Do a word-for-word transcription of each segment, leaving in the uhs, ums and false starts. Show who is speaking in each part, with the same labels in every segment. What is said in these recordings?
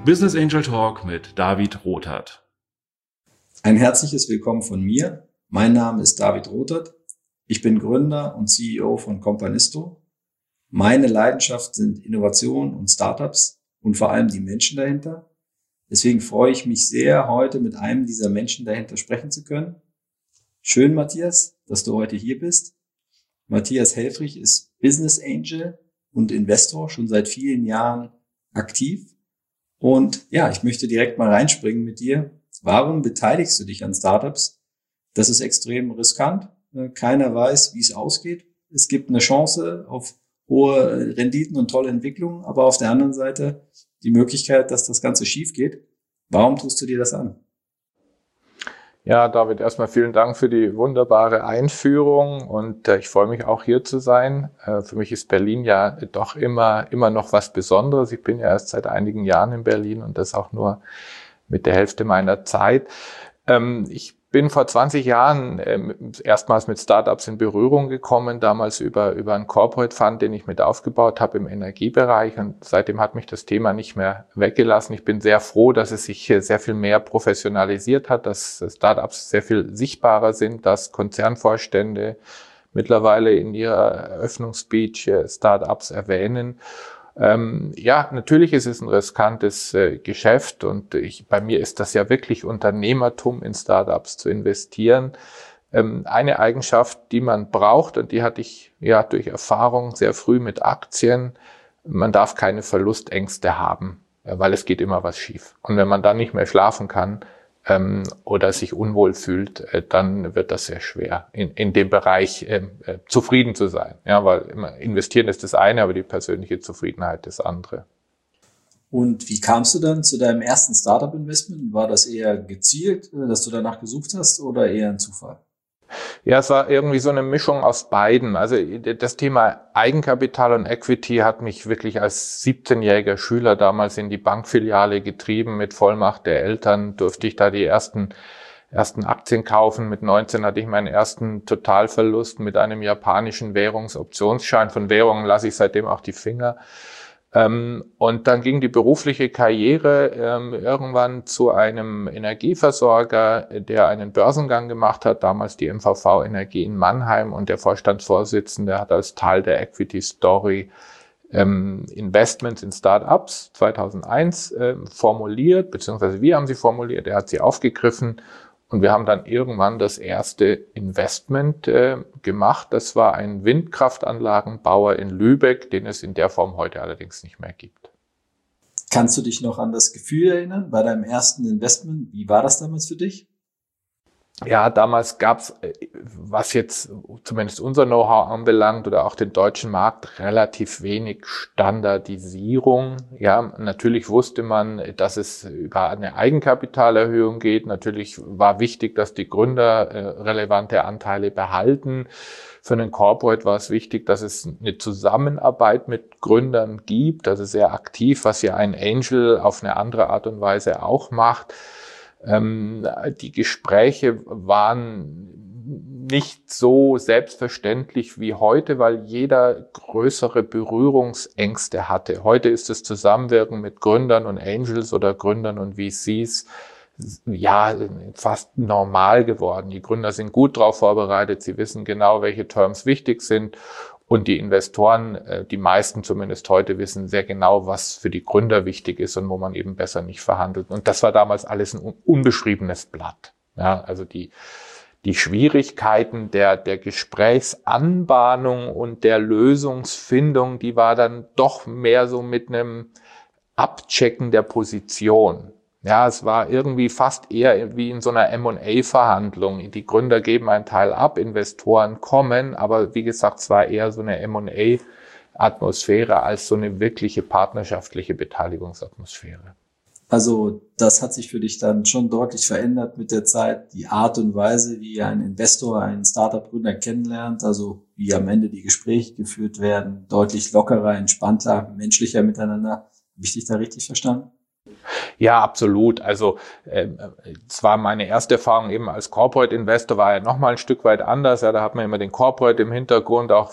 Speaker 1: Business Angel Talk mit David Rothert.
Speaker 2: Ein herzliches Willkommen von mir. Mein Name ist David Rothert. Ich bin Gründer und C E O von Companisto. Meine Leidenschaft sind Innovation und Startups und vor allem die Menschen dahinter. Deswegen freue ich mich sehr, heute mit einem dieser Menschen dahinter sprechen zu können. Schön, Matthias, dass du heute hier bist. Matthias Helfrich ist Business Angel und Investor, schon seit vielen Jahren aktiv. Und ja, ich möchte direkt mal reinspringen mit dir. Warum beteiligst du dich an Startups? Das ist extrem riskant. Keiner weiß, wie es ausgeht. Es gibt eine Chance auf hohe Renditen und tolle Entwicklungen, aber auf der anderen Seite die Möglichkeit, dass das Ganze schief geht. Warum tust du dir das an?
Speaker 3: Ja, David, erstmal vielen Dank für die wunderbare Einführung und äh, ich freue mich auch hier zu sein. Äh, für mich ist Berlin ja doch immer immer noch was Besonderes. Ich bin ja erst seit einigen Jahren in Berlin und das auch nur mit der Hälfte meiner Zeit. Ähm, ich bin vor zwanzig Jahren ähm, erstmals mit Startups in Berührung gekommen, damals über über einen Corporate Fund, den ich mit aufgebaut habe im Energiebereich, und seitdem hat mich das Thema nicht mehr weggelassen. Ich bin sehr froh, dass es sich sehr viel mehr professionalisiert hat, dass Startups sehr viel sichtbarer sind, dass Konzernvorstände mittlerweile in ihrer Eröffnungsspeech Startups erwähnen. Ähm, ja, natürlich ist es ein riskantes äh, Geschäft und ich, bei mir ist das ja wirklich Unternehmertum, in Startups zu investieren. Ähm, eine Eigenschaft, die man braucht, und die hatte ich ja durch Erfahrung sehr früh mit Aktien: Man darf keine Verlustängste haben, äh, weil es geht immer was schief. Und wenn man dann nicht mehr schlafen kann ähm, oder sich unwohl fühlt, äh, dann wird das sehr schwer, in, in dem Bereich äh, äh, zufrieden zu sein. Ja, weil immer investieren ist das eine, aber die persönliche Zufriedenheit das andere.
Speaker 2: Und wie kamst du dann zu deinem ersten Startup-Investment? War das eher gezielt, dass du danach gesucht hast, oder eher ein Zufall?
Speaker 3: Ja, es war irgendwie so eine Mischung aus beiden. Also das Thema Eigenkapital und Equity hat mich wirklich als siebzehnjähriger Schüler damals in die Bankfiliale getrieben. Mit Vollmacht der Eltern durfte ich da die ersten ersten Aktien kaufen. Mit neunzehn hatte ich meinen ersten Totalverlust mit einem japanischen Währungsoptionsschein. Von Währungen lasse ich seitdem auch die Finger. Ähm, und dann ging die berufliche Karriere ähm, irgendwann zu einem Energieversorger, der einen Börsengang gemacht hat, damals die M V V Energie in Mannheim, und der Vorstandsvorsitzende hat als Teil der Equity Story ähm, Investments in Startups zweitausendeins äh, formuliert, beziehungsweise wir haben sie formuliert, er hat sie aufgegriffen. Und wir haben dann irgendwann das erste Investment äh, gemacht. Das war ein Windkraftanlagenbauer in Lübeck, den es in der Form heute allerdings nicht mehr gibt.
Speaker 2: Kannst du dich noch an das Gefühl erinnern bei deinem ersten Investment? Wie war das damals für dich?
Speaker 3: Ja, damals gab's, was jetzt zumindest unser Know-how anbelangt oder auch den deutschen Markt, relativ wenig Standardisierung. Ja, natürlich wusste man, dass es über eine Eigenkapitalerhöhung geht. Natürlich war wichtig, dass die Gründer äh, relevante Anteile behalten. Für einen Corporate war es wichtig, dass es eine Zusammenarbeit mit Gründern gibt, also sehr aktiv, was ja ein Angel auf eine andere Art und Weise auch macht. Ähm, die Gespräche waren nicht so selbstverständlich wie heute, weil jeder größere Berührungsängste hatte. Heute ist das Zusammenwirken mit Gründern und Angels oder Gründern und V Cs ja fast normal geworden. Die Gründer sind gut darauf vorbereitet, sie wissen genau, welche Terms wichtig sind. Und die Investoren, die meisten zumindest heute, wissen sehr genau, was für die Gründer wichtig ist und wo man eben besser nicht verhandelt. Und das war damals alles ein unbeschriebenes Blatt. Ja, also die, die Schwierigkeiten der, der Gesprächsanbahnung und der Lösungsfindung, die war dann doch mehr so mit einem Abchecken der Position. Ja, es war irgendwie fast eher wie in so einer M und A-Verhandlung. Die Gründer geben einen Teil ab, Investoren kommen, aber wie gesagt, es war eher so eine M und A-Atmosphäre als so eine wirkliche partnerschaftliche Beteiligungsatmosphäre.
Speaker 2: Also das hat sich für dich dann schon deutlich verändert mit der Zeit, die Art und Weise, wie ein Investor einen Startup-Gründer kennenlernt, also wie am Ende die Gespräche geführt werden, deutlich lockerer, entspannter, menschlicher miteinander. Habe ich dich da richtig verstanden?
Speaker 3: Ja, absolut. Also äh, es war meine erste Erfahrung eben als Corporate Investor, war ja nochmal ein Stück weit anders. Ja, da hat man immer den Corporate im Hintergrund. Auch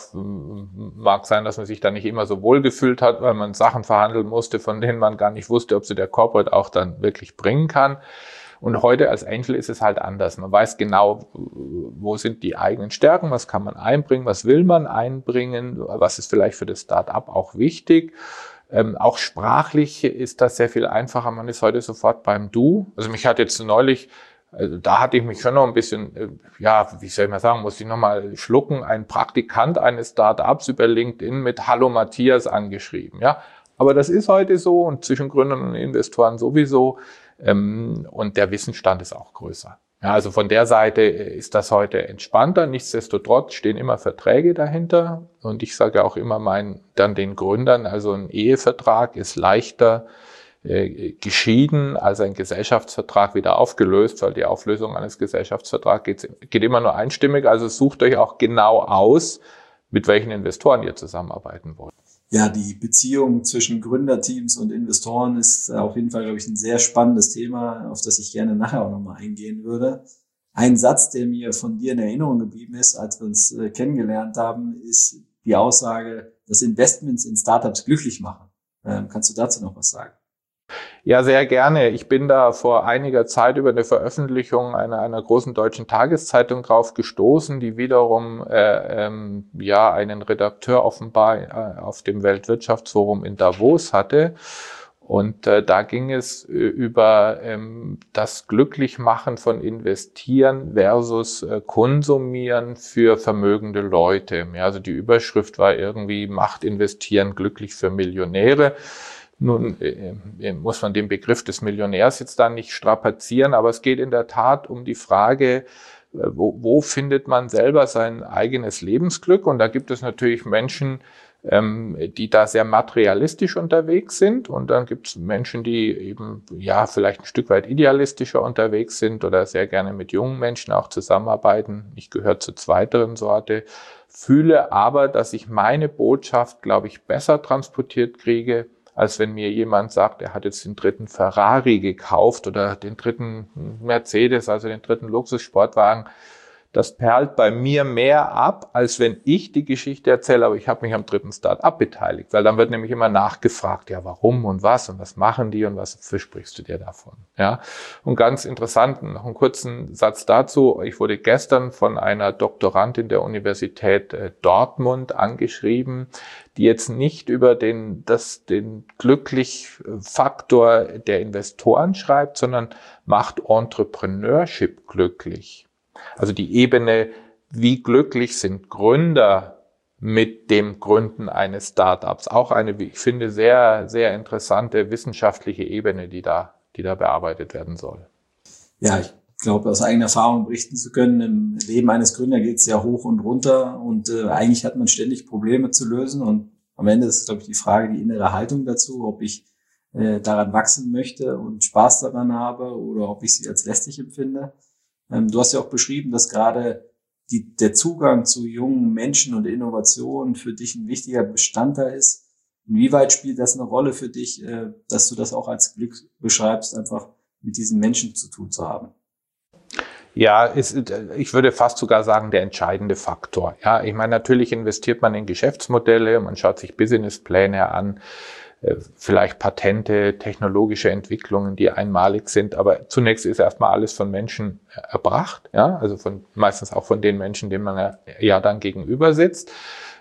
Speaker 3: mag sein, dass man sich da nicht immer so wohl gefühlt hat, weil man Sachen verhandeln musste, von denen man gar nicht wusste, ob sie der Corporate auch dann wirklich bringen kann. Und heute als Angel ist es halt anders. Man weiß genau, wo sind die eigenen Stärken, was kann man einbringen, was will man einbringen, was ist vielleicht für das Start-up auch wichtig. Ähm, auch sprachlich ist das sehr viel einfacher. Man ist heute sofort beim Du. Also mich hat jetzt neulich, also da hatte ich mich schon noch ein bisschen, äh, ja, wie soll ich mal sagen, musste ich nochmal schlucken, ein Praktikant eines Start-ups über LinkedIn mit Hallo Matthias angeschrieben. Ja, aber das ist heute so und zwischen Gründern und Investoren sowieso. Ähm, und der Wissensstand ist auch größer. Ja, also von der Seite ist das heute entspannter. Nichtsdestotrotz stehen immer Verträge dahinter. Und ich sage auch immer meinen, dann den Gründern, also ein Ehevertrag ist leichter äh, geschieden als ein Gesellschaftsvertrag wieder aufgelöst, weil die Auflösung eines Gesellschaftsvertrags geht, geht immer nur einstimmig. Also sucht euch auch genau aus, mit welchen Investoren ihr zusammenarbeiten wollt.
Speaker 2: Ja, die Beziehung zwischen Gründerteams und Investoren ist auf jeden Fall, glaube ich, ein sehr spannendes Thema, auf das ich gerne nachher auch nochmal eingehen würde. Ein Satz, der mir von dir in Erinnerung geblieben ist, als wir uns äh, kennengelernt haben, ist die Aussage, dass Investments in Startups glücklich machen. Ähm, kannst du dazu noch was sagen?
Speaker 3: Ja, sehr gerne. Ich bin da vor einiger Zeit über eine Veröffentlichung einer, einer großen deutschen Tageszeitung drauf gestoßen, die wiederum äh, ähm, ja einen Redakteur offenbar äh, auf dem Weltwirtschaftsforum in Davos hatte. Und äh, da ging es äh, über ähm, das Glücklichmachen von Investieren versus äh, Konsumieren für vermögende Leute. Ja, also die Überschrift war irgendwie, macht Investieren glücklich für Millionäre. Nun äh, muss man den Begriff des Millionärs jetzt da nicht strapazieren, aber es geht in der Tat um die Frage, wo, wo findet man selber sein eigenes Lebensglück? Und da gibt es natürlich Menschen, ähm, die da sehr materialistisch unterwegs sind. Und dann gibt es Menschen, die eben ja vielleicht ein Stück weit idealistischer unterwegs sind oder sehr gerne mit jungen Menschen auch zusammenarbeiten. Ich gehöre zur zweiteren Sorte, fühle aber, dass ich meine Botschaft, glaube ich, besser transportiert kriege, als wenn mir jemand sagt, er hat jetzt den dritten Ferrari gekauft oder den dritten Mercedes, also den dritten Luxussportwagen. Das perlt bei mir mehr ab, als wenn ich die Geschichte erzähle, aber ich habe mich am dritten Start-up beteiligt, weil dann wird nämlich immer nachgefragt, ja, warum und was und was machen die und was versprichst du dir davon? Ja, und ganz interessant, noch einen kurzen Satz dazu. Ich wurde gestern von einer Doktorandin der Universität Dortmund angeschrieben, die jetzt nicht über den, das, den Glücklich-Faktor der Investoren schreibt, sondern macht Entrepreneurship glücklich. Also die Ebene, wie glücklich sind Gründer mit dem Gründen eines Startups. Auch eine, wie ich finde, sehr, sehr interessante wissenschaftliche Ebene, die da, die da bearbeitet werden soll.
Speaker 2: Ja, ich glaube, aus eigener Erfahrung berichten zu können, im Leben eines Gründers geht es ja hoch und runter und äh, eigentlich hat man ständig Probleme zu lösen und am Ende ist, glaube ich, die Frage, die innere Haltung dazu, ob ich äh, daran wachsen möchte und Spaß daran habe oder ob ich sie als lästig empfinde. Du hast ja auch beschrieben, dass gerade die, der Zugang zu jungen Menschen und Innovationen für dich ein wichtiger Bestandteil ist. Inwieweit spielt das eine Rolle für dich, dass du das auch als Glück beschreibst, einfach mit diesen Menschen zu tun zu haben?
Speaker 3: Ja, ist, ich würde fast sogar sagen, der entscheidende Faktor. Ja, ich meine, natürlich investiert man in Geschäftsmodelle, man schaut sich Businesspläne an, vielleicht Patente, technologische Entwicklungen, die einmalig sind. Aber zunächst ist erstmal alles von Menschen erbracht, ja, also von, meistens auch von den Menschen, denen man ja dann gegenüber sitzt.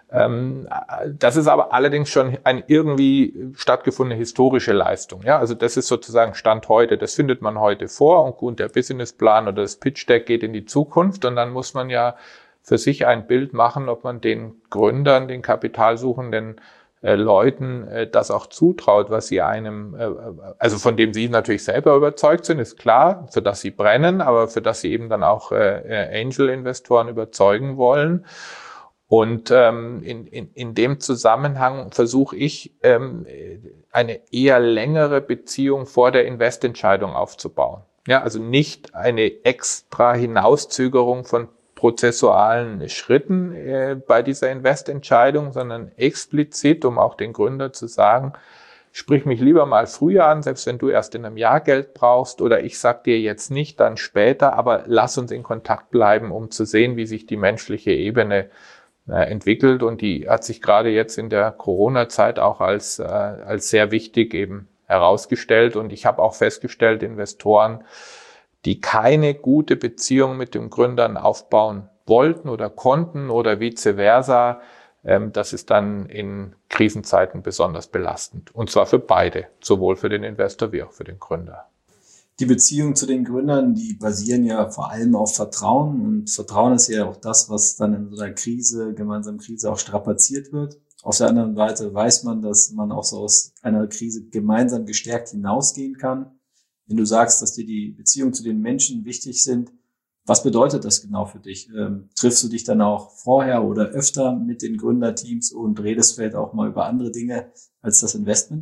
Speaker 3: Das ist aber allerdings schon eine irgendwie stattgefundene historische Leistung, ja. Also das ist sozusagen Stand heute. Das findet man heute vor und gut, der Businessplan oder das Pitch Deck geht in die Zukunft und dann muss man ja für sich ein Bild machen, ob man den Gründern, den Kapitalsuchenden Äh, Leuten äh, das auch zutraut, was sie einem, äh, also von dem sie natürlich selber überzeugt sind, ist klar, für das sie brennen, aber für das sie eben dann auch äh, Angel-Investoren überzeugen wollen. Und ähm, in, in, in dem Zusammenhang versuche ich, ähm, eine eher längere Beziehung vor der Investentscheidung aufzubauen. Ja, also nicht eine extra Hinauszögerung von prozessualen Schritten äh, bei dieser Investentscheidung, sondern explizit, um auch den Gründer zu sagen, sprich mich lieber mal früher an, selbst wenn du erst in einem Jahr Geld brauchst, oder ich sag dir jetzt nicht, dann später, aber lass uns in Kontakt bleiben, um zu sehen, wie sich die menschliche Ebene äh, entwickelt. Und die hat sich gerade jetzt in der Corona-Zeit auch als, äh, als sehr wichtig eben herausgestellt. Und ich habe auch festgestellt, Investoren, die keine gute Beziehung mit den Gründern aufbauen wollten oder konnten oder vice versa, ähm, das ist dann in Krisenzeiten besonders belastend. Und zwar für beide, sowohl für den Investor wie auch für den Gründer.
Speaker 2: Die Beziehungen zu den Gründern, die basieren ja vor allem auf Vertrauen. Und Vertrauen ist ja auch das, was dann in so einer Krise, gemeinsamen Krise auch strapaziert wird. Auf der anderen Seite weiß man, dass man auch so aus einer Krise gemeinsam gestärkt hinausgehen kann. Wenn du sagst, dass dir die Beziehungen zu den Menschen wichtig sind, was bedeutet das genau für dich? Ähm, triffst du dich dann auch vorher oder öfter mit den Gründerteams und redest vielleicht auch mal über andere Dinge als das Investment?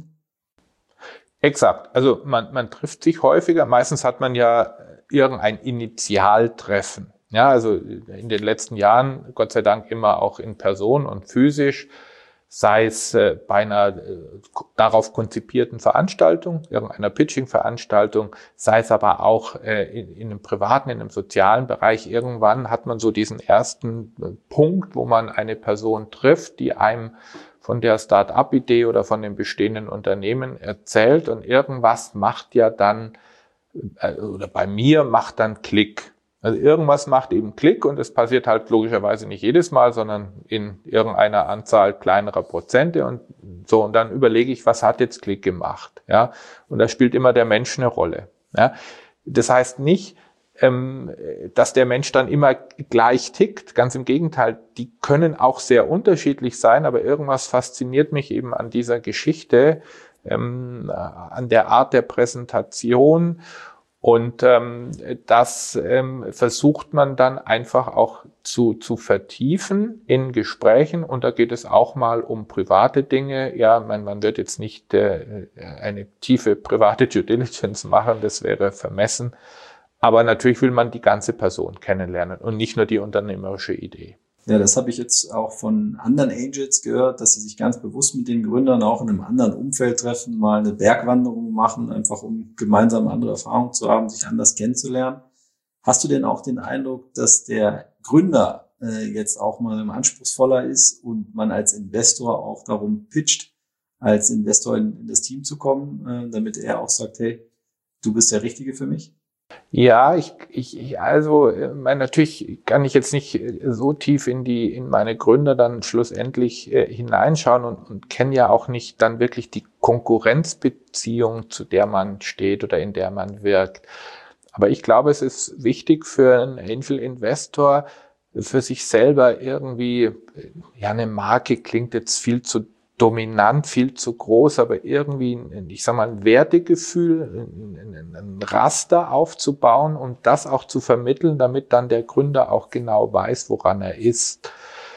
Speaker 3: Exakt. Also man, man trifft sich häufiger. Meistens hat man ja irgendein Initialtreffen. Ja, also in den letzten Jahren, Gott sei Dank, immer auch in Person und physisch, sei es äh, bei einer äh, darauf konzipierten Veranstaltung, irgendeiner Pitching-Veranstaltung, sei es aber auch äh, in, in einem privaten, in einem sozialen Bereich. Irgendwann hat man so diesen ersten äh, Punkt, wo man eine Person trifft, die einem von der Start-up-Idee oder von dem bestehenden Unternehmen erzählt, und irgendwas macht ja dann, äh, oder bei mir macht dann Klick. Also irgendwas macht eben Klick, und das passiert halt logischerweise nicht jedes Mal, sondern in irgendeiner Anzahl kleinerer Prozente und so. Und dann überlege ich, was hat jetzt Klick gemacht? Ja, und da spielt immer der Mensch eine Rolle. Ja, das heißt nicht, ähm, dass der Mensch dann immer gleich tickt. Ganz im Gegenteil, die können auch sehr unterschiedlich sein, aber irgendwas fasziniert mich eben an dieser Geschichte, ähm, an der Art der Präsentation. Und ähm, das ähm, versucht man dann einfach auch zu, zu vertiefen in Gesprächen. Und da geht es auch mal um private Dinge. Ja, man, man wird jetzt nicht äh, eine tiefe private Due Diligence machen, das wäre vermessen. Aber natürlich will man die ganze Person kennenlernen und nicht nur die unternehmerische Idee.
Speaker 2: Ja, das habe ich jetzt auch von anderen Angels gehört, dass sie sich ganz bewusst mit den Gründern auch in einem anderen Umfeld treffen, mal eine Bergwanderung machen, einfach um gemeinsam andere Erfahrungen zu haben, sich anders kennenzulernen. Hast du denn auch den Eindruck, dass der Gründer äh, jetzt auch mal anspruchsvoller ist und man als Investor auch darum pitcht, als Investor in, in das Team zu kommen, äh, damit er auch sagt, hey, du bist der Richtige für mich?
Speaker 3: Ja, ich, ich, also, mein, natürlich kann ich jetzt nicht so tief in die, in meine Gründer dann schlussendlich äh, hineinschauen und, und kenne ja auch nicht dann wirklich die Konkurrenzbeziehung, zu der man steht oder in der man wirkt. Aber ich glaube, es ist wichtig für einen Angel Investor, für sich selber irgendwie, ja, eine Marke klingt jetzt viel zu dominant, viel zu groß, aber irgendwie, ich sag mal, ein Wertegefühl, ein, ein Raster aufzubauen und das auch zu vermitteln, damit dann der Gründer auch genau weiß, woran er ist.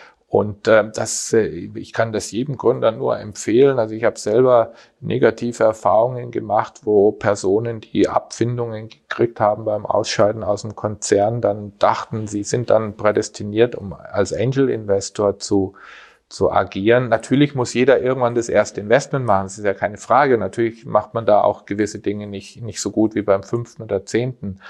Speaker 3: Und äh, das, äh, ich kann das jedem Gründer nur empfehlen. Also ich habe selber negative Erfahrungen gemacht, wo Personen, die Abfindungen gekriegt haben beim Ausscheiden aus dem Konzern, dann dachten, sie sind dann prädestiniert, um als Angel Investor zu zu agieren. Natürlich muss jeder irgendwann das erste Investment machen, das ist ja keine Frage. Natürlich macht man da auch gewisse Dinge nicht nicht so gut wie beim fünften oder zehnten.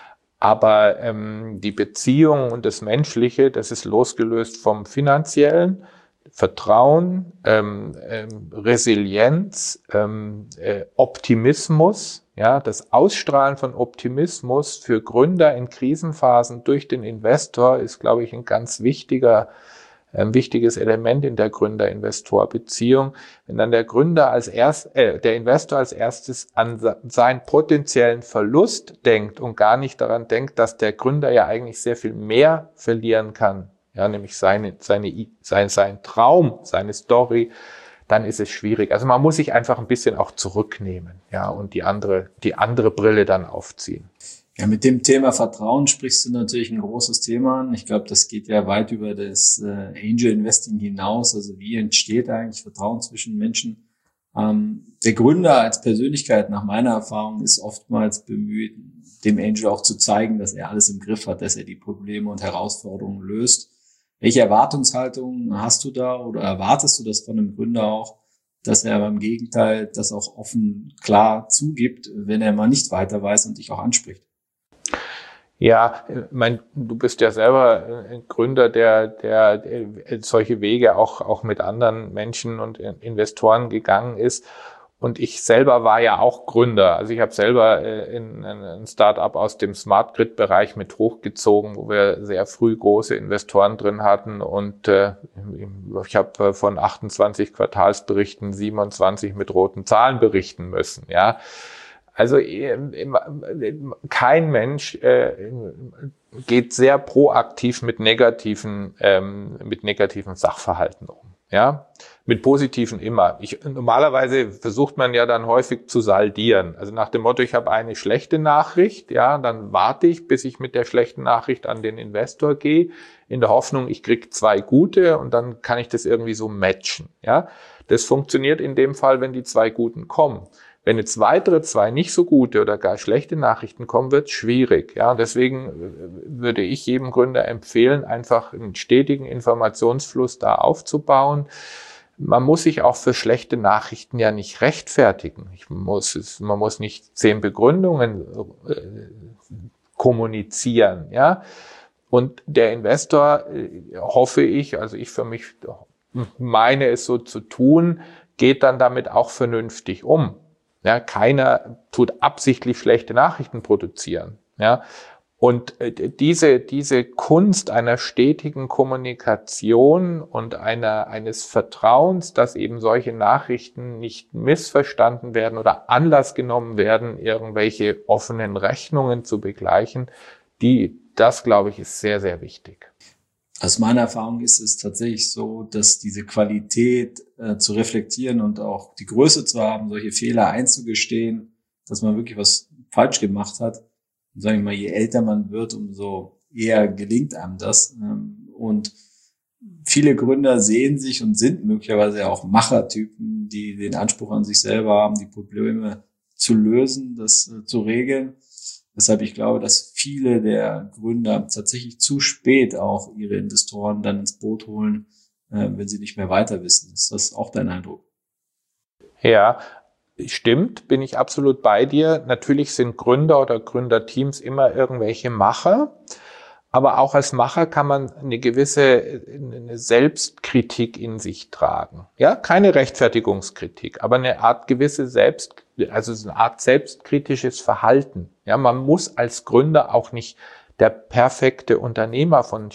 Speaker 3: Aber ähm, die Beziehung und das Menschliche, das ist losgelöst vom Finanziellen, Vertrauen, ähm, ähm, Resilienz, ähm, äh, Optimismus. Ja, das Ausstrahlen von Optimismus für Gründer in Krisenphasen durch den Investor ist, glaube ich, ein ganz wichtiger ein wichtiges Element in der Gründer-Investor-Beziehung. Wenn dann der Gründer als erst, äh, der Investor als erstes an seinen potenziellen Verlust denkt und gar nicht daran denkt, dass der Gründer ja eigentlich sehr viel mehr verlieren kann, ja, nämlich seine, seine, sein, sein Traum, seine Story, dann ist es schwierig. Also man muss sich einfach ein bisschen auch zurücknehmen, ja, und die andere, die andere Brille dann aufziehen.
Speaker 2: Ja, mit dem Thema Vertrauen sprichst du natürlich ein großes Thema an. Ich glaube, das geht ja weit über das äh, Angel Investing hinaus. Also wie entsteht eigentlich Vertrauen zwischen Menschen? Ähm, der Gründer als Persönlichkeit, nach meiner Erfahrung, ist oftmals bemüht, dem Angel auch zu zeigen, dass er alles im Griff hat, dass er die Probleme und Herausforderungen löst. Welche Erwartungshaltung hast du da oder erwartest du das von einem Gründer auch, dass er aber im Gegenteil das auch offen klar zugibt, wenn er mal nicht weiter weiß und dich auch anspricht.
Speaker 3: Ja, ich mein, du bist ja selber ein Gründer, der, der, der solche Wege auch, auch mit anderen Menschen und Investoren gegangen ist. Und ich selber war ja auch Gründer. Also ich habe selber in, in ein Start-up aus dem Smart Grid-Bereich mit hochgezogen, wo wir sehr früh große Investoren drin hatten. Und äh, ich habe von achtundzwanzig Quartalsberichten siebenundzwanzig mit roten Zahlen berichten müssen. Ja, also kein Mensch äh, geht sehr proaktiv mit negativen, ähm, mit negativen Sachverhalten um. Ja, mit positiven immer. Ich, normalerweise versucht man ja dann häufig zu saldieren. Also nach dem Motto, ich habe eine schlechte Nachricht, ja, dann warte ich, bis ich mit der schlechten Nachricht an den Investor gehe, in der Hoffnung, ich kriege zwei gute und dann kann ich das irgendwie so matchen. Ja, das funktioniert in dem Fall, wenn die zwei guten kommen. Wenn jetzt weitere zwei nicht so gute oder gar schlechte Nachrichten kommen, wird es schwierig. Ja, deswegen würde ich jedem Gründer empfehlen, einfach einen stetigen Informationsfluss da aufzubauen. Man muss sich auch für schlechte Nachrichten ja nicht rechtfertigen. Ich muss, man muss nicht zehn Begründungen äh, kommunizieren. Ja, und der Investor, äh, hoffe ich, also ich für mich meine es so zu tun, geht dann damit auch vernünftig um. Ja, keiner tut absichtlich schlechte Nachrichten produzieren. Ja, und diese, diese Kunst einer stetigen Kommunikation und einer, eines Vertrauens, dass eben solche Nachrichten nicht missverstanden werden oder Anlass genommen werden, irgendwelche offenen Rechnungen zu begleichen, die, das glaube ich, ist sehr, sehr wichtig.
Speaker 2: Aus meiner Erfahrung ist es tatsächlich so, dass diese Qualität äh, zu reflektieren und auch die Größe zu haben, solche Fehler einzugestehen, dass man wirklich was falsch gemacht hat. Und sage ich mal, je älter man wird, umso eher gelingt einem das. Ähm, und viele Gründer sehen sich und sind möglicherweise auch Machertypen, die den Anspruch an sich selber haben, die Probleme zu lösen, das äh, zu regeln. Deshalb ich glaube, dass viele der Gründer tatsächlich zu spät auch ihre Investoren dann ins Boot holen, äh, wenn sie nicht mehr weiter wissen. Ist das auch dein Eindruck?
Speaker 3: Ja, stimmt, bin ich absolut bei dir. Natürlich sind Gründer oder Gründerteams immer irgendwelche Macher. Aber auch als Macher kann man eine gewisse eine Selbstkritik in sich tragen. Ja, keine Rechtfertigungskritik, aber eine Art gewisse Selbst, also eine Art selbstkritisches Verhalten. Ja, man muss als Gründer auch nicht der perfekte Unternehmer von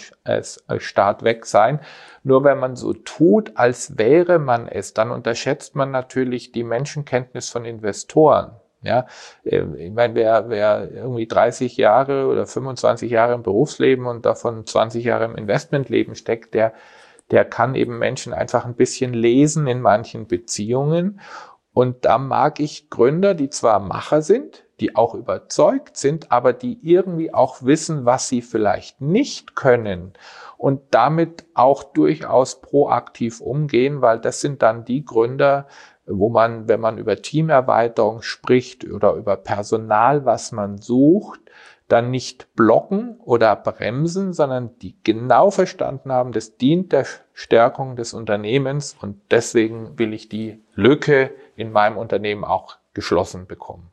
Speaker 3: Start weg sein. Nur wenn man so tut, als wäre man es, dann unterschätzt man natürlich die Menschenkenntnis von Investoren. Ja, ich meine, wer, wer irgendwie dreißig Jahre oder fünfundzwanzig Jahre im Berufsleben und davon zwanzig Jahre im Investmentleben steckt, der, der kann eben Menschen einfach ein bisschen lesen in manchen Beziehungen. Und da mag ich Gründer, die zwar Macher sind, die auch überzeugt sind, aber die irgendwie auch wissen, was sie vielleicht nicht können und damit auch durchaus proaktiv umgehen, weil das sind dann die Gründer, wo man, wenn man über Teamerweiterung spricht oder über Personal, was man sucht, dann nicht blocken oder bremsen, sondern die genau verstanden haben, das dient der Stärkung des Unternehmens und deswegen will ich die Lücke in meinem Unternehmen auch geschlossen bekommen.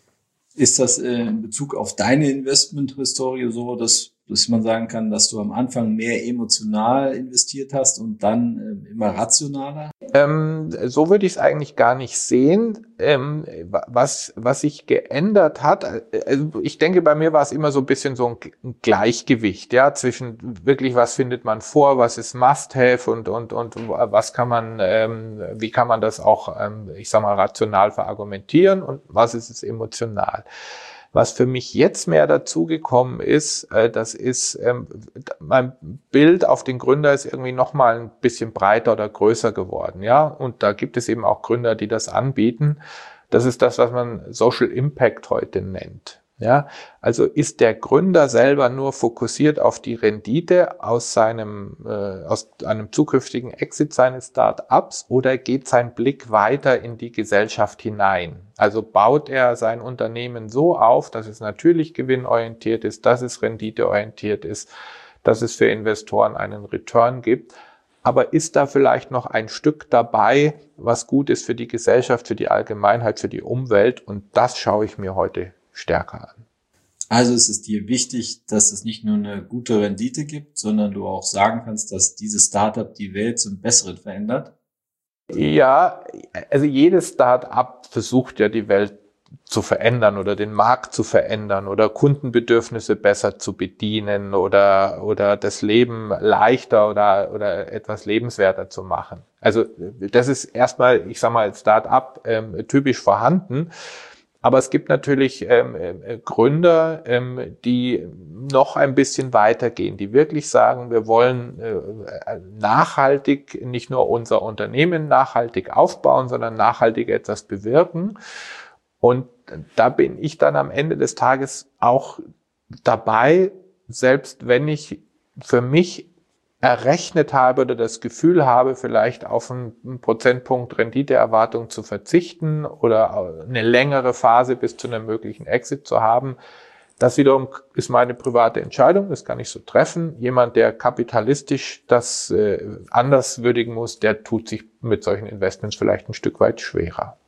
Speaker 2: Ist das in Bezug auf deine Investment-Historie so, dass, dass man sagen kann, dass du am Anfang mehr emotional investiert hast und dann äh, immer rationaler?
Speaker 3: Ähm, so würde ich es eigentlich gar nicht sehen. Ähm, was, was sich geändert hat, also ich denke, bei mir war es immer so ein bisschen so ein Gleichgewicht, ja, zwischen wirklich, was findet man vor, was ist Must-Have und, und, und was kann man, ähm, wie kann man das auch, ähm, ich sag mal, rational verargumentieren und was ist es emotional. Was für mich jetzt mehr dazugekommen ist, äh, das ist, ähm, mein Bild auf den Gründer ist irgendwie nochmal ein bisschen breiter oder größer geworden, ja. Und da gibt es eben auch Gründer, die das anbieten. Das ist das, was man Social Impact heute nennt. Ja, also ist der Gründer selber nur fokussiert auf die Rendite aus seinem, äh, aus einem zukünftigen Exit seines Start-ups oder geht sein Blick weiter in die Gesellschaft hinein? Also baut er sein Unternehmen so auf, dass es natürlich gewinnorientiert ist, dass es renditeorientiert ist, dass es für Investoren einen Return gibt, aber ist da vielleicht noch ein Stück dabei, was gut ist für die Gesellschaft, für die Allgemeinheit, für die Umwelt? Und das schaue ich mir heute stärker an.
Speaker 2: Also ist es dir wichtig, dass es nicht nur eine gute Rendite gibt, sondern du auch sagen kannst, dass dieses Startup die Welt zum Besseren verändert?
Speaker 3: Ja, also jedes Start-up versucht ja die Welt zu verändern oder den Markt zu verändern oder Kundenbedürfnisse besser zu bedienen oder oder das Leben leichter oder oder etwas lebenswerter zu machen. Also das ist erstmal, ich sag mal, als Start-up ähm, typisch vorhanden. Aber es gibt natürlich ähm, äh, Gründer, ähm, die noch ein bisschen weitergehen, die wirklich sagen, wir wollen äh, nachhaltig nicht nur unser Unternehmen nachhaltig aufbauen, sondern nachhaltig etwas bewirken. Und da bin ich dann am Ende des Tages auch dabei, selbst wenn ich für mich errechnet habe oder das Gefühl habe, vielleicht auf einen Prozentpunkt Renditeerwartung zu verzichten oder eine längere Phase bis zu einem möglichen Exit zu haben. Das wiederum ist meine private Entscheidung, das kann ich so treffen. Jemand, der kapitalistisch das äh, anders würdigen muss, der tut sich mit solchen Investments vielleicht ein Stück weit schwerer.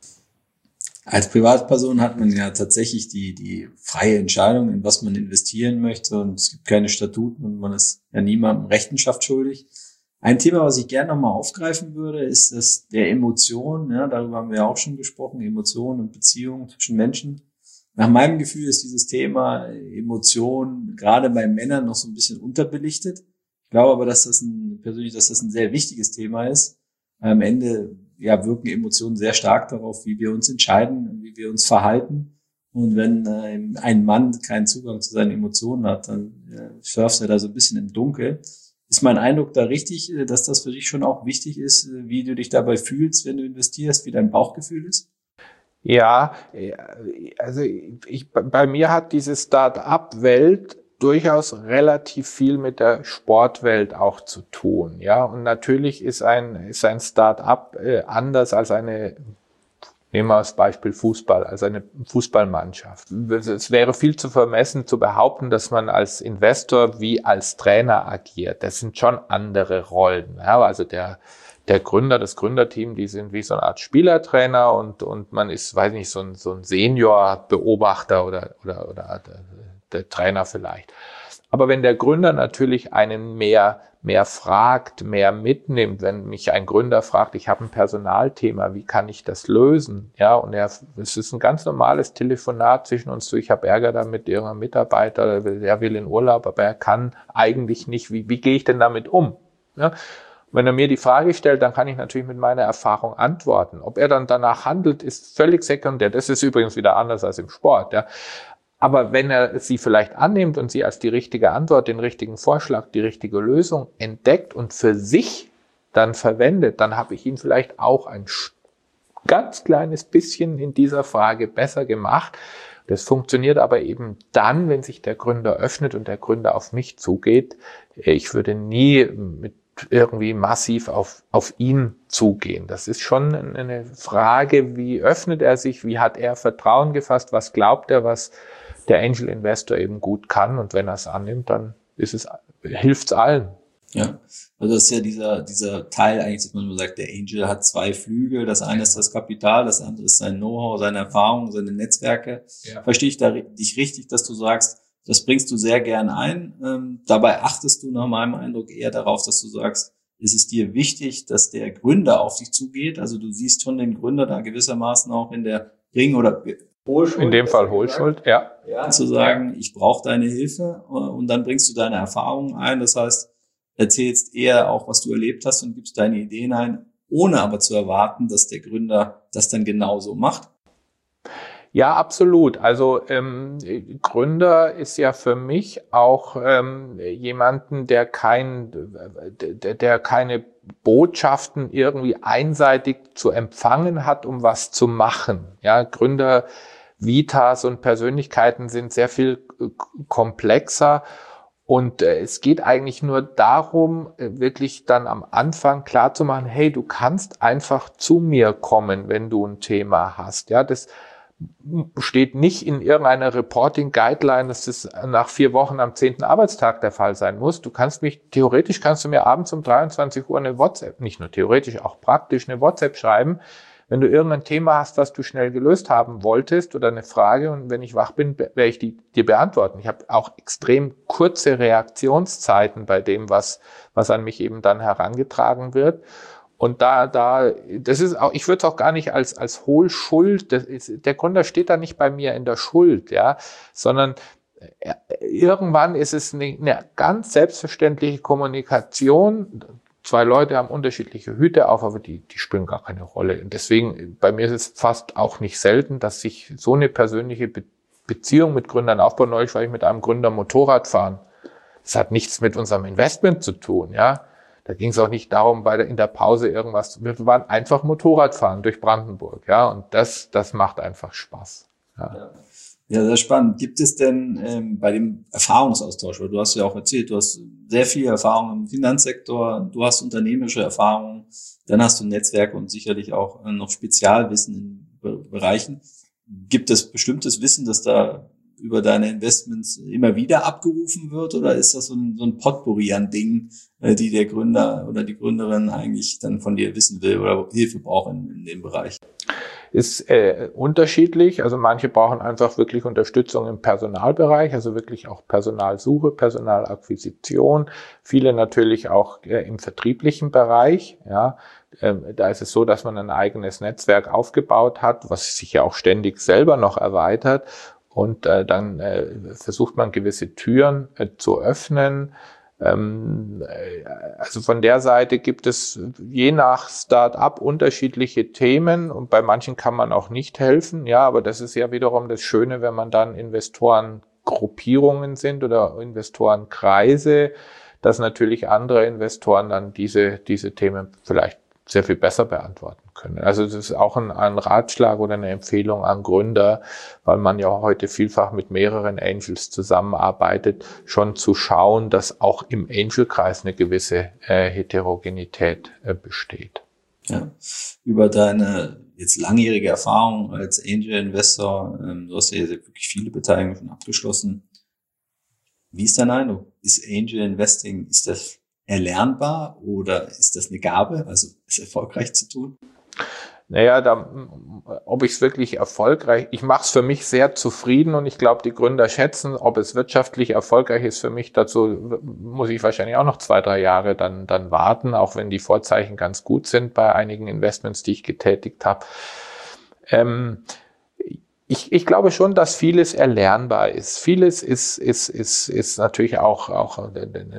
Speaker 2: Als Privatperson hat man ja tatsächlich die, die freie Entscheidung, in was man investieren möchte, und es gibt keine Statuten und man ist ja niemandem Rechenschaft schuldig. Ein Thema, was ich gerne nochmal aufgreifen würde, ist das der Emotion. Ja, darüber haben wir ja auch schon gesprochen, Emotionen und Beziehungen zwischen Menschen. Nach meinem Gefühl ist dieses Thema Emotion gerade bei Männern noch so ein bisschen unterbelichtet. Ich glaube aber, dass das ein, persönlich, dass das ein sehr wichtiges Thema ist. Am Ende ja, wirken Emotionen sehr stark darauf, wie wir uns entscheiden, wie wir uns verhalten. Und wenn äh, ein Mann keinen Zugang zu seinen Emotionen hat, dann äh, surft er da so ein bisschen im Dunkeln. Ist mein Eindruck da richtig, dass das für dich schon auch wichtig ist, wie du dich dabei fühlst, wenn du investierst, wie dein Bauchgefühl ist?
Speaker 3: Ja, also ich, bei mir hat diese Start-up-Welt durchaus relativ viel mit der Sportwelt auch zu tun, ja. Und natürlich ist ein ist ein Start-up äh, anders als eine, nehmen wir als Beispiel Fußball, als eine Fußballmannschaft. Es wäre viel zu vermessen zu behaupten, dass man als Investor wie als Trainer agiert. Das sind schon andere Rollen, ja. Also der der Gründer, das Gründerteam, die sind wie so eine Art Spielertrainer und und man ist, weiß nicht, so ein so ein Senior-Beobachter oder oder oder der, der Trainer vielleicht. Aber wenn der Gründer natürlich einen mehr mehr fragt, mehr mitnimmt, wenn mich ein Gründer fragt, ich habe ein Personalthema, wie kann ich das lösen? Ja, und er, es ist ein ganz normales Telefonat zwischen uns, ich habe Ärger damit, irgendein Mitarbeiter, der will in Urlaub, aber er kann eigentlich nicht, wie wie gehe ich denn damit um? Ja? Wenn er mir die Frage stellt, dann kann ich natürlich mit meiner Erfahrung antworten. Ob er dann danach handelt, ist völlig sekundär. Das ist übrigens wieder anders als im Sport, ja. Aber wenn er sie vielleicht annimmt und sie als die richtige Antwort, den richtigen Vorschlag, die richtige Lösung entdeckt und für sich dann verwendet, dann habe ich ihn vielleicht auch ein ganz kleines bisschen in dieser Frage besser gemacht. Das funktioniert aber eben dann, wenn sich der Gründer öffnet und der Gründer auf mich zugeht. Ich würde nie mit irgendwie massiv auf, auf ihn zugehen. Das ist schon eine Frage, wie öffnet er sich, wie hat er Vertrauen gefasst, was glaubt er, was der Angel Investor eben gut kann, und wenn er es annimmt, dann ist es, hilft's allen.
Speaker 2: Ja, also das ist ja dieser, dieser Teil eigentlich, dass man nur sagt, der Angel hat zwei Flügel. Das eine ist das Kapital, das andere ist sein Know-how, seine Erfahrungen, seine Netzwerke. Ja. Verstehe ich da dich richtig, dass du sagst, das bringst du sehr gern ein. Ähm, dabei achtest du nach meinem Eindruck eher darauf, dass du sagst, ist es dir wichtig, dass der Gründer auf dich zugeht? Also du siehst schon den Gründer da gewissermaßen auch in der Ring- oder Hohlschuld.
Speaker 3: In dem Fall Hohlschuld, ja.
Speaker 2: Ja, zu sagen, ich brauche deine Hilfe, und dann bringst du deine Erfahrungen ein. Das heißt, erzählst eher auch, was du erlebt hast, und gibst deine Ideen ein, ohne aber zu erwarten, dass der Gründer das dann genauso macht.
Speaker 3: Ja, absolut. Also ähm, Gründer ist ja für mich auch ähm, jemanden, der kein, der, der keine Botschaften irgendwie einseitig zu empfangen hat, um was zu machen. Ja, Gründer, Vitas und Persönlichkeiten sind sehr viel komplexer. Und äh, es geht eigentlich nur darum, äh, wirklich dann am Anfang klarzumachen, hey, du kannst einfach zu mir kommen, wenn du ein Thema hast. Ja, das steht nicht in irgendeiner Reporting-Guideline, dass das nach vier Wochen am zehnten Arbeitstag der Fall sein muss. Du kannst mich, theoretisch kannst du mir abends um dreiundzwanzig Uhr eine WhatsApp, nicht nur theoretisch, auch praktisch eine WhatsApp schreiben, wenn du irgendein Thema hast, was du schnell gelöst haben wolltest oder eine Frage, und wenn ich wach bin, werde ich die dir beantworten. Ich habe auch extrem kurze Reaktionszeiten bei dem, was was an mich eben dann herangetragen wird. Und da, da, das ist auch, ich würde es auch gar nicht als als Hohlschuld. Das ist, der Gründer steht da nicht bei mir in der Schuld, ja, sondern irgendwann ist es eine, eine ganz selbstverständliche Kommunikation. Zwei Leute haben unterschiedliche Hüte auf, aber die, die spielen gar keine Rolle. Und deswegen, bei mir ist es fast auch nicht selten, dass sich so eine persönliche Be- Beziehung mit Gründern aufbaut. Neulich war ich mit einem Gründer Motorrad fahren. Das hat nichts mit unserem Investment zu tun, ja. Da ging es auch nicht darum, bei der, in der Pause irgendwas. Wir waren einfach Motorradfahren durch Brandenburg, ja. Und das, das macht einfach Spaß. Ja.
Speaker 2: Ja. Ja, sehr spannend. Gibt es denn ähm, bei dem Erfahrungsaustausch, weil du hast ja auch erzählt, du hast sehr viel Erfahrung im Finanzsektor, du hast unternehmerische Erfahrung, dann hast du Netzwerke und sicherlich auch äh, noch Spezialwissen in Be- Bereichen. Gibt es bestimmtes Wissen, das da über deine Investments immer wieder abgerufen wird, oder ist das so ein, so ein Potpourri an Dingen, äh, die der Gründer oder die Gründerin eigentlich dann von dir wissen will oder Hilfe braucht in, in dem Bereich?
Speaker 3: Ist äh, unterschiedlich. Also manche brauchen einfach wirklich Unterstützung im Personalbereich, also wirklich auch Personalsuche, Personalakquisition. Viele natürlich auch äh, im vertrieblichen Bereich. Ja, ähm, da ist es so, dass man ein eigenes Netzwerk aufgebaut hat, was sich ja auch ständig selber noch erweitert. Und äh, dann äh, versucht man gewisse Türen äh, zu öffnen. Also von der Seite gibt es je nach Start-up unterschiedliche Themen und bei manchen kann man auch nicht helfen. Ja, aber das ist ja wiederum das Schöne, wenn man dann Investorengruppierungen sind oder Investorenkreise, dass natürlich andere Investoren dann diese, diese Themen vielleicht sehr viel besser beantworten können. Also das ist auch ein, ein Ratschlag oder eine Empfehlung an Gründer, weil man ja heute vielfach mit mehreren Angels zusammenarbeitet, schon zu schauen, dass auch im Angelkreis eine gewisse äh, Heterogenität äh, besteht.
Speaker 2: Ja, über deine jetzt langjährige Erfahrung als Angel-Investor, ähm, du hast ja wirklich viele Beteiligungen schon abgeschlossen. Wie ist dein Eindruck? Ist Angel Investing, ist das erlernbar oder ist das eine Gabe, also es erfolgreich zu tun?
Speaker 3: Naja, da, ob ich es wirklich erfolgreich, ich mache es für mich sehr zufrieden und ich glaube, die Gründer schätzen, ob es wirtschaftlich erfolgreich ist für mich, dazu muss ich wahrscheinlich auch noch zwei, drei Jahre dann, dann warten, auch wenn die Vorzeichen ganz gut sind bei einigen Investments, die ich getätigt habe. Ähm, Ich, ich glaube schon, dass vieles erlernbar ist. Vieles ist, ist, ist, ist natürlich auch, auch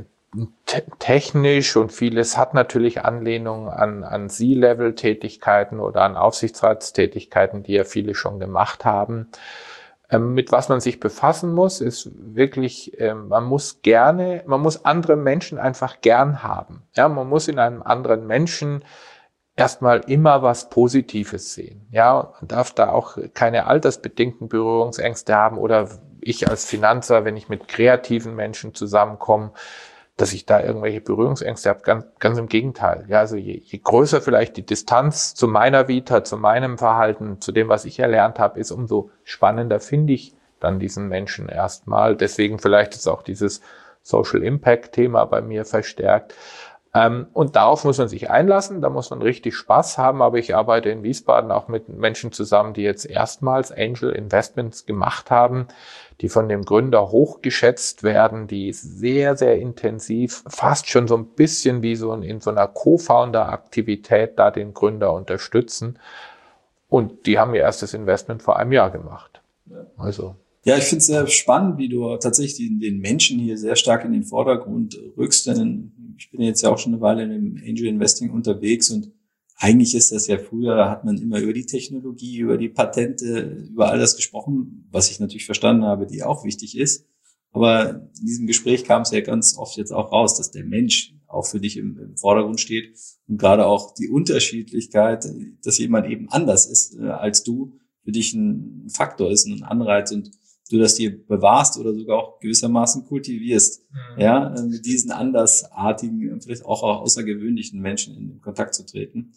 Speaker 3: technisch und vieles hat natürlich Anlehnung an, an C-Level-Tätigkeiten oder an Aufsichtsratstätigkeiten, die ja viele schon gemacht haben. Ähm, mit was man sich befassen muss, ist wirklich, ähm, man muss gerne, man muss andere Menschen einfach gern haben. Ja, man muss in einem anderen Menschen erstmal immer was Positives sehen. Ja, man darf da auch keine altersbedingten Berührungsängste haben oder ich als Finanzer, wenn ich mit kreativen Menschen zusammenkomme, dass ich da irgendwelche Berührungsängste habe, ganz, ganz im Gegenteil. Ja, also je, je größer vielleicht die Distanz zu meiner Vita, zu meinem Verhalten, zu dem, was ich erlernt habe, ist, umso spannender finde ich dann diesen Menschen erstmal. Deswegen vielleicht ist auch dieses Social Impact Thema bei mir verstärkt. Ähm, und darauf muss man sich einlassen, da muss man richtig Spaß haben, aber ich arbeite in Wiesbaden auch mit Menschen zusammen, die jetzt erstmals Angel Investments gemacht haben, die von dem Gründer hochgeschätzt werden, die sehr, sehr intensiv, fast schon so ein bisschen wie so in so einer Co-Founder-Aktivität da den Gründer unterstützen. Und die haben ihr erstes Investment vor einem Jahr gemacht. Also.
Speaker 2: Ja, ich finde es sehr spannend, wie du tatsächlich den Menschen hier sehr stark in den Vordergrund rückst, denn ich bin jetzt ja auch schon eine Weile im Angel Investing unterwegs und eigentlich ist das ja früher, hat man immer über die Technologie, über die Patente, über all das gesprochen, was ich natürlich verstanden habe, die auch wichtig ist. Aber in diesem Gespräch kam es ja ganz oft jetzt auch raus, dass der Mensch auch für dich im, im Vordergrund steht und gerade auch die Unterschiedlichkeit, dass jemand eben anders ist äh, als du, für dich ein Faktor ist, ein Anreiz und du das dir bewahrst oder sogar auch gewissermaßen kultivierst, mhm. ja, mit diesen andersartigen, vielleicht auch außergewöhnlichen Menschen in Kontakt zu treten.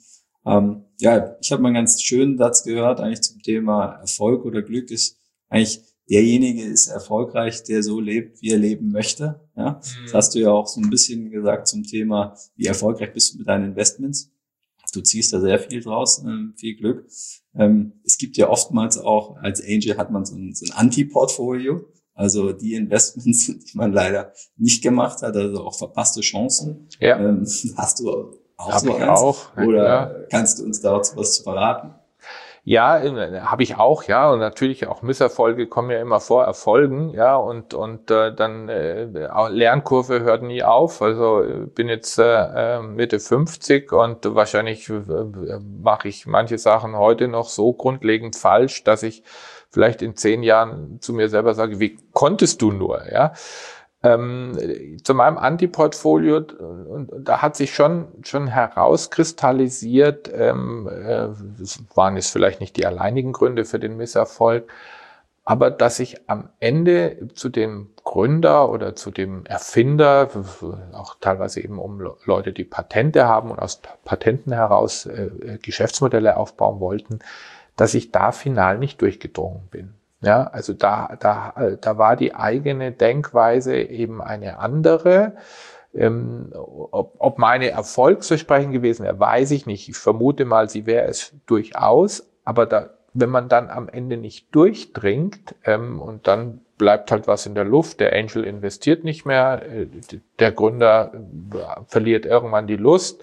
Speaker 2: Ähm, ja, ich habe mal einen ganz schönen Satz gehört, eigentlich zum Thema Erfolg oder Glück ist eigentlich, derjenige ist erfolgreich, der so lebt, wie er leben möchte. Ja, mhm. Das hast du ja auch so ein bisschen gesagt zum Thema, wie erfolgreich bist du mit deinen Investments. Du ziehst da sehr viel draus, ähm, viel Glück. Ähm, es gibt ja oftmals auch, als Angel hat man so ein, so ein Anti-Portfolio, also die Investments, die man leider nicht gemacht hat, also auch verpasste Chancen.
Speaker 3: Ja.
Speaker 2: Ähm, hast du auch
Speaker 3: Hab
Speaker 2: so
Speaker 3: ich
Speaker 2: eins?
Speaker 3: Auch.
Speaker 2: Oder
Speaker 3: ja.
Speaker 2: Kannst du uns dazu was verraten?
Speaker 3: Ja, habe ich auch, ja, und natürlich auch Misserfolge kommen ja immer vor Erfolgen, ja, und und äh, dann äh, Lernkurve hört nie auf. Also bin jetzt äh, Mitte fünfzig und wahrscheinlich äh, mache ich manche Sachen heute noch so grundlegend falsch, dass ich vielleicht in zehn Jahren zu mir selber sage, wie konntest du nur, ja? Ähm, zu meinem Anti-Portfolio, und, und da hat sich schon schon herauskristallisiert, ähm, äh, das waren jetzt vielleicht nicht die alleinigen Gründe für den Misserfolg, aber dass ich am Ende zu dem Gründer oder zu dem Erfinder, auch teilweise eben um Leute, die Patente haben und aus Patenten heraus äh, Geschäftsmodelle aufbauen wollten, dass ich da final nicht durchgedrungen bin. Ja, also da, da, da war die eigene Denkweise eben eine andere. Ähm, ob, ob meine Erfolgsversprechen gewesen wäre, weiß ich nicht. Ich vermute mal, sie wäre es durchaus. Aber da, wenn man dann am Ende nicht durchdringt, ähm, und dann bleibt halt was in der Luft, der Angel investiert nicht mehr, äh, der Gründer äh, verliert irgendwann die Lust.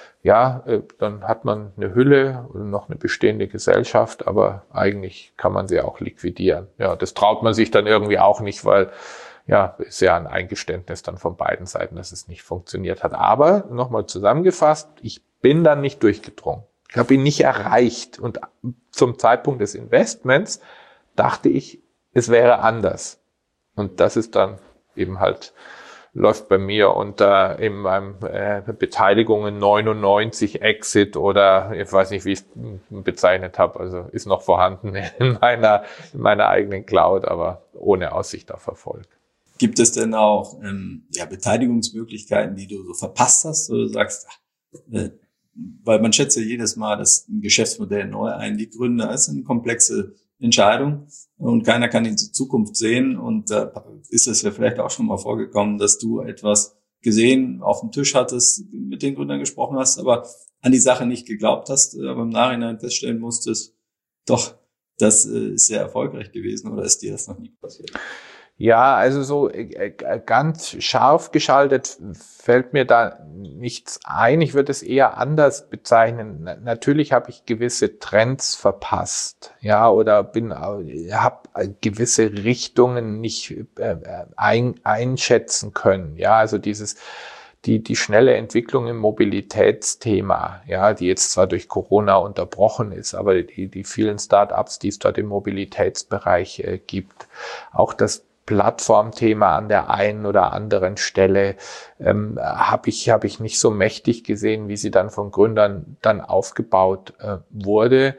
Speaker 3: Ja, dann hat man eine Hülle oder noch eine bestehende Gesellschaft, aber eigentlich kann man sie auch liquidieren. Ja, das traut man sich dann irgendwie auch nicht, weil ja, ist ja ein Eingeständnis dann von beiden Seiten, dass es nicht funktioniert hat. Aber nochmal zusammengefasst, ich bin dann nicht durchgedrungen. Ich habe ihn nicht erreicht und zum Zeitpunkt des Investments dachte ich, es wäre anders. Und das ist dann eben halt läuft bei mir unter in meinem äh, Beteiligungen neunundneunzig Exit oder ich weiß nicht, wie ich es bezeichnet habe, also ist noch vorhanden in meiner in meiner eigenen Cloud, aber ohne Aussicht auf Erfolg.
Speaker 2: Gibt es denn auch ähm, ja, Beteiligungsmöglichkeiten, die du so verpasst hast, oder du sagst, ach, äh, weil man schätzt ja jedes Mal, dass ein Geschäftsmodell neu ein, die Gründer ist eine komplexe Entscheidung und keiner kann in die Zukunft sehen, und da äh, ist es ja vielleicht auch schon mal vorgekommen, dass du etwas gesehen auf dem Tisch hattest, mit den Gründern gesprochen hast, aber an die Sache nicht geglaubt hast, aber im Nachhinein feststellen musstest, doch, das äh, ist sehr erfolgreich gewesen, oder ist dir das noch nie passiert?
Speaker 3: Ja, also so äh, ganz scharf geschaltet fällt mir da nichts ein. Ich würde es eher anders bezeichnen. Na, natürlich habe ich gewisse Trends verpasst, ja, oder bin habe gewisse Richtungen nicht äh, ein, einschätzen können. Ja, also dieses die die schnelle Entwicklung im Mobilitätsthema, ja, die jetzt zwar durch Corona unterbrochen ist, aber die die vielen Start-ups, die es dort im Mobilitätsbereich äh, gibt, auch das Plattformthema an der einen oder anderen Stelle ähm, habe ich habe ich nicht so mächtig gesehen, wie sie dann von Gründern dann aufgebaut äh, wurde,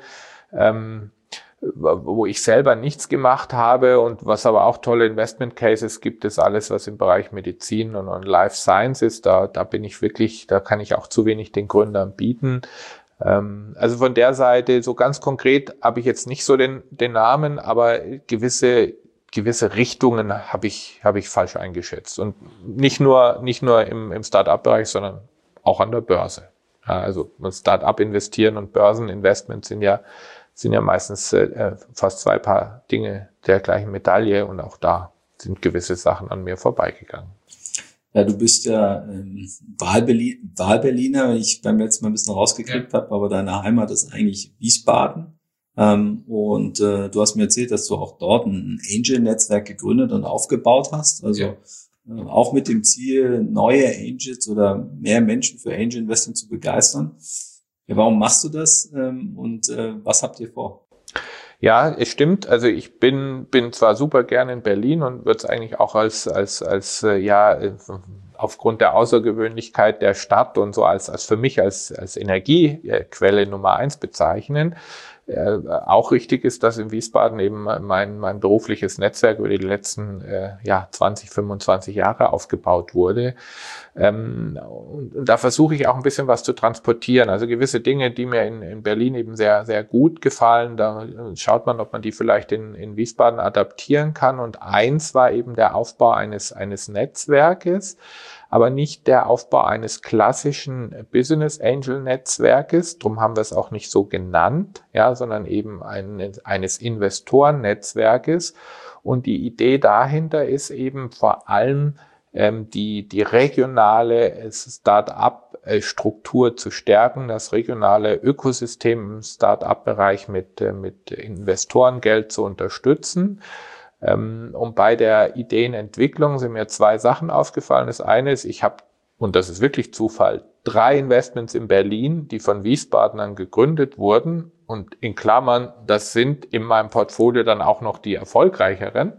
Speaker 3: ähm, wo ich selber nichts gemacht habe und was aber auch tolle Investment Cases gibt, ist alles, was im Bereich Medizin und, und Life Science ist. Da da bin ich wirklich, da kann ich auch zu wenig den Gründern bieten. Ähm, also von der Seite so ganz konkret habe ich jetzt nicht so den den Namen, aber gewisse gewisse Richtungen habe ich habe ich falsch eingeschätzt, und nicht nur nicht nur im im Start-up-Bereich, sondern auch an der Börse. Ja, also Start-up investieren und Börseninvestment sind ja sind ja meistens äh, fast zwei Paar Dinge der gleichen Medaille, und auch da sind gewisse Sachen an mir vorbeigegangen.
Speaker 2: Ja, du bist ja ähm, Wahlberli- Wahlberliner, wenn ich beim letzten Mal ein bisschen rausgekriegt ja. habe, aber deine Heimat ist eigentlich Wiesbaden. Ähm, und äh, du hast mir erzählt, dass du auch dort ein Angel-Netzwerk gegründet und aufgebaut hast. Also ja. äh, auch mit dem Ziel, neue Angels oder mehr Menschen für Angel-Investing zu begeistern. Ja, warum machst du das ähm, und äh, was habt ihr vor?
Speaker 3: Ja, es stimmt. Also ich bin bin zwar super gerne in Berlin und würde es eigentlich auch als als als äh, ja aufgrund der Außergewöhnlichkeit der Stadt und so als als für mich als als Energiequelle Nummer eins bezeichnen. äh, auch richtig ist, dass in Wiesbaden eben mein, mein berufliches Netzwerk über die letzten äh, ja, zwanzig, fünfundzwanzig Jahre aufgebaut wurde. Ähm, und, und da versuche ich auch ein bisschen was zu transportieren. Also gewisse Dinge, die mir in, in Berlin eben sehr, sehr gut gefallen, da schaut man, ob man die vielleicht in, in Wiesbaden adaptieren kann. Und eins war eben der Aufbau eines, eines Netzwerkes, aber nicht der Aufbau eines klassischen Business Angel Netzwerkes. Drum haben wir es auch nicht so genannt, ja, sondern eben ein, eines Investorennetzwerkes. Und die Idee dahinter ist eben vor allem, ähm, die, die regionale Start-up-Struktur zu stärken, das regionale Ökosystem im Start-up-Bereich mit, mit Investorengeld zu unterstützen. Und bei der Ideenentwicklung sind mir zwei Sachen aufgefallen. Das eine ist, ich habe, und das ist wirklich Zufall, drei Investments in Berlin, die von Wiesbadenern gegründet wurden. Und in Klammern, das sind in meinem Portfolio dann auch noch die erfolgreicheren.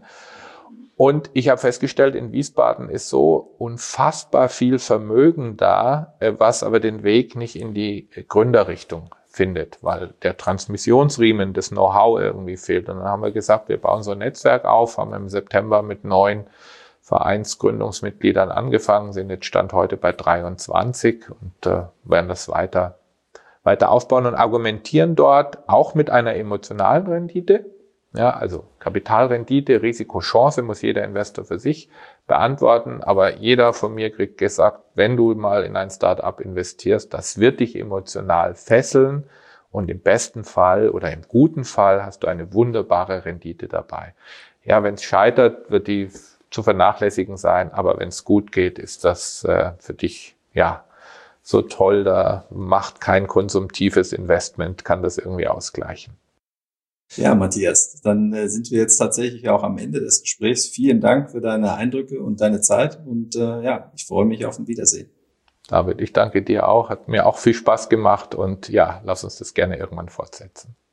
Speaker 3: Und ich habe festgestellt, in Wiesbaden ist so unfassbar viel Vermögen da, was aber den Weg nicht in die Gründerrichtung findet, weil der Transmissionsriemen, das Know-how irgendwie fehlt. Und dann haben wir gesagt, wir bauen so ein Netzwerk auf, haben im September mit neun Vereinsgründungsmitgliedern angefangen, sind jetzt Stand heute bei dreiundzwanzig und äh, werden das weiter, weiter aufbauen und argumentieren dort auch mit einer emotionalen Rendite. Ja, also Kapitalrendite, Risikochance muss jeder Investor für sich beantworten, aber jeder von mir kriegt gesagt, wenn du mal in ein Start-up investierst, das wird dich emotional fesseln und im besten Fall oder im guten Fall hast du eine wunderbare Rendite dabei. Ja, wenn es scheitert, wird die zu vernachlässigen sein, aber wenn es gut geht, ist das äh, für dich ja so toll, da macht kein konsumtives Investment, kann das irgendwie ausgleichen.
Speaker 2: Ja, Matthias, dann äh, sind wir jetzt tatsächlich auch am Ende des Gesprächs. Vielen Dank für deine Eindrücke und deine Zeit und äh, ja, ich freue mich auf ein Wiedersehen.
Speaker 3: David, ich danke dir auch, hat mir auch viel Spaß gemacht und ja, lass uns das gerne irgendwann fortsetzen.